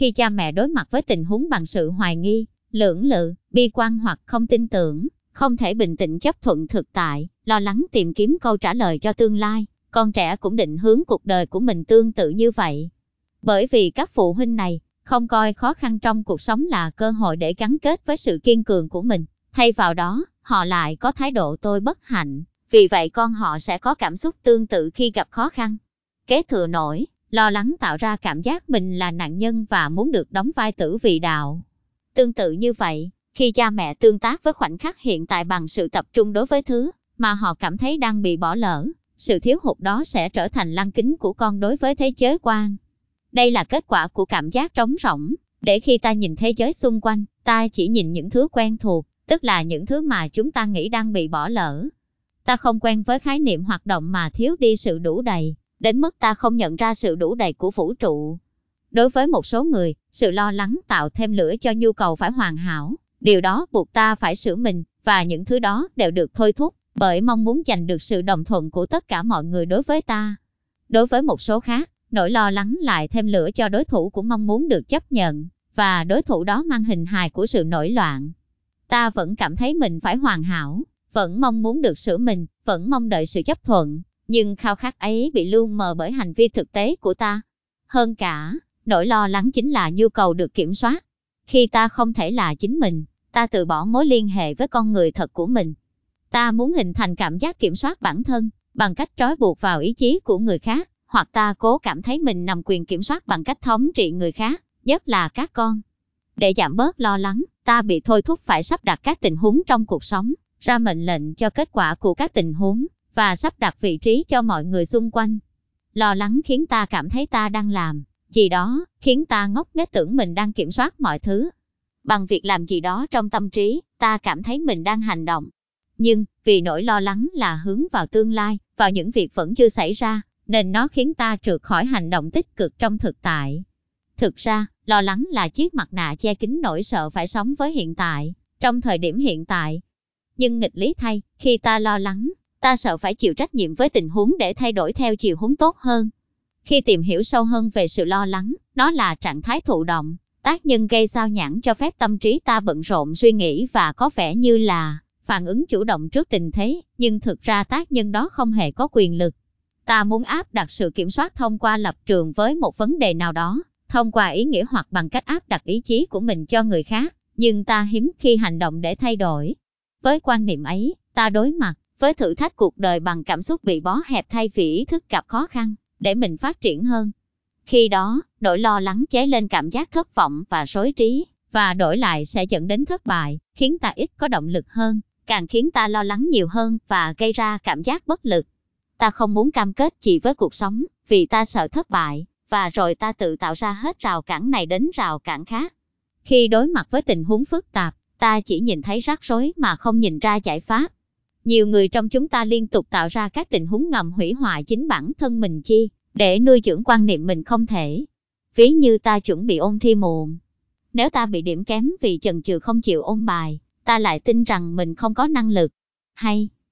Khi cha mẹ đối mặt với tình huống bằng sự hoài nghi, lưỡng lự, bi quan hoặc không tin tưởng, không thể bình tĩnh chấp thuận thực tại, lo lắng tìm kiếm câu trả lời cho tương lai, con trẻ cũng định hướng cuộc đời của mình tương tự như vậy. Bởi vì các phụ huynh này không coi khó khăn trong cuộc sống là cơ hội để gắn kết với sự kiên cường của mình, thay vào đó, họ lại có thái độ tôi bất hạnh, vì vậy con họ sẽ có cảm xúc tương tự khi gặp khó khăn. Kế thừa nỗi lo lắng tạo ra cảm giác mình là nạn nhân và muốn được đóng vai tử vì đạo. Tương tự như vậy, khi cha mẹ tương tác với khoảnh khắc hiện tại bằng sự tập trung đối với thứ mà họ cảm thấy đang bị bỏ lỡ, sự thiếu hụt đó sẽ trở thành lăng kính của con đối với thế giới quan. Đây là kết quả của cảm giác trống rỗng, để khi ta nhìn thế giới xung quanh, ta chỉ nhìn những thứ quen thuộc, tức là những thứ mà chúng ta nghĩ đang bị bỏ lỡ. Ta không quen với khái niệm hoạt động mà thiếu đi sự đủ đầy, đến mức ta không nhận ra sự đủ đầy của vũ trụ. Đối với một số người, sự lo lắng tạo thêm lửa cho nhu cầu phải hoàn hảo, điều đó buộc ta phải sửa mình, và những thứ đó đều được thôi thúc bởi mong muốn giành được sự đồng thuận của tất cả mọi người đối với ta. Đối với một số khác, nỗi lo lắng lại thêm lửa cho đối thủ cũng mong muốn được chấp nhận, và đối thủ đó mang hình hài của sự nổi loạn. Ta vẫn cảm thấy mình phải hoàn hảo, vẫn mong muốn được sửa mình, vẫn mong đợi sự chấp thuận, nhưng khao khát ấy bị lu mờ bởi hành vi thực tế của ta. Hơn cả, nỗi lo lắng chính là nhu cầu được kiểm soát. Khi ta không thể là chính mình, ta từ bỏ mối liên hệ với con người thật của mình. Ta muốn hình thành cảm giác kiểm soát bản thân, bằng cách trói buộc vào ý chí của người khác, hoặc ta cố cảm thấy mình nắm quyền kiểm soát bằng cách thống trị người khác, nhất là các con. Để giảm bớt lo lắng, ta bị thôi thúc phải sắp đặt các tình huống trong cuộc sống, ra mệnh lệnh cho kết quả của các tình huống, và sắp đặt vị trí cho mọi người xung quanh. Lo lắng khiến ta cảm thấy ta đang làm gì đó, khiến ta ngốc nghếch tưởng mình đang kiểm soát mọi thứ. Bằng việc làm gì đó trong tâm trí, ta cảm thấy mình đang hành động. Nhưng, vì nỗi lo lắng là hướng vào tương lai, vào những việc vẫn chưa xảy ra, nên nó khiến ta trượt khỏi hành động tích cực trong thực tại. Thực ra, lo lắng là chiếc mặt nạ che kín nỗi sợ phải sống với hiện tại, trong thời điểm hiện tại. Nhưng nghịch lý thay, khi ta lo lắng, ta sợ phải chịu trách nhiệm với tình huống để thay đổi theo chiều hướng tốt hơn. Khi tìm hiểu sâu hơn về sự lo lắng, nó là trạng thái thụ động, tác nhân gây sao nhãng cho phép tâm trí ta bận rộn suy nghĩ và có vẻ như là phản ứng chủ động trước tình thế, nhưng thực ra tác nhân đó không hề có quyền lực. Ta muốn áp đặt sự kiểm soát thông qua lập trường với một vấn đề nào đó, thông qua ý nghĩa hoặc bằng cách áp đặt ý chí của mình cho người khác, nhưng ta hiếm khi hành động để thay đổi. Với quan niệm ấy, ta đối mặt với thử thách cuộc đời bằng cảm xúc bị bó hẹp thay vì ý thức gặp khó khăn, để mình phát triển hơn. Khi đó, nỗi lo lắng chế lên cảm giác thất vọng và rối trí, và đổi lại sẽ dẫn đến thất bại, khiến ta ít có động lực hơn, càng khiến ta lo lắng nhiều hơn và gây ra cảm giác bất lực. Ta không muốn cam kết gì với cuộc sống, vì ta sợ thất bại, và rồi ta tự tạo ra hết rào cản này đến rào cản khác. Khi đối mặt với tình huống phức tạp, ta chỉ nhìn thấy rắc rối mà không nhìn ra giải pháp. Nhiều người trong chúng ta liên tục tạo ra các tình huống ngầm hủy hoại chính bản thân mình để nuôi dưỡng quan niệm mình không thể. Ví như ta chuẩn bị ôn thi muộn. Nếu ta bị điểm kém vì chần chừ không chịu ôn bài, ta lại tin rằng mình không có năng lực. Hay,